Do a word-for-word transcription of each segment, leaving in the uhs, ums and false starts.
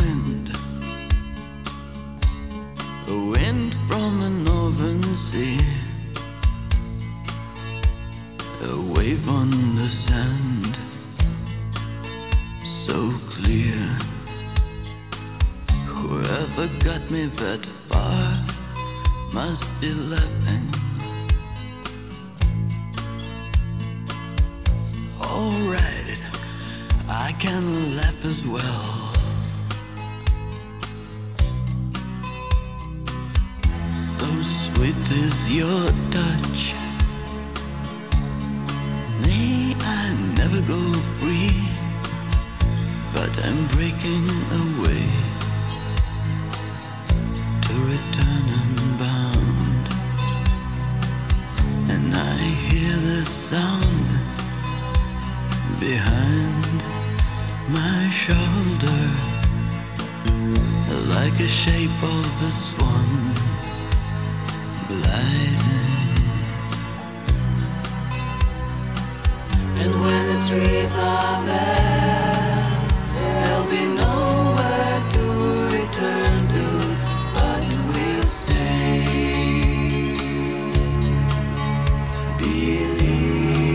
wind, a wind from a northern sea, a wave on the sand, so clear. Whoever got me that far must be laughing. Alright, I can laugh as well. So sweet is your touch. May I never go free, but I'm breaking away to return unbound. And I hear the sound behind my shoulder, like a shape of a swan gliding. And when the trees are bare, there'll be nowhere to return to, but we'll stay believing.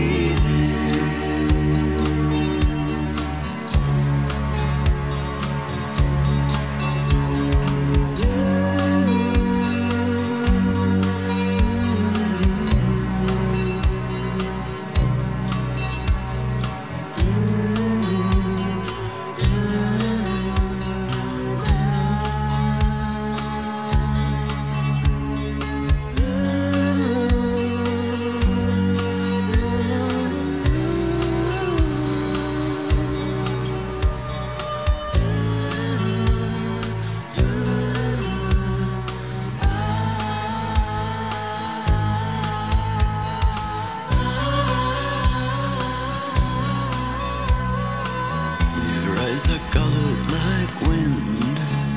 Are colored like wind,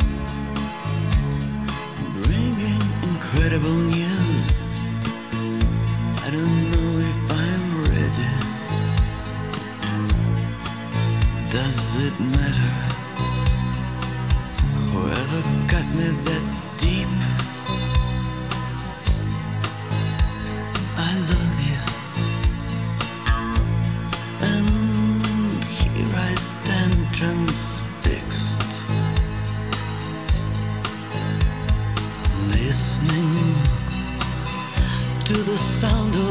bringing incredible news. I don't know if I'm ready. Does it matter? Whoever cut me that deep, I love you. And here I stand transfixed, listening to the sound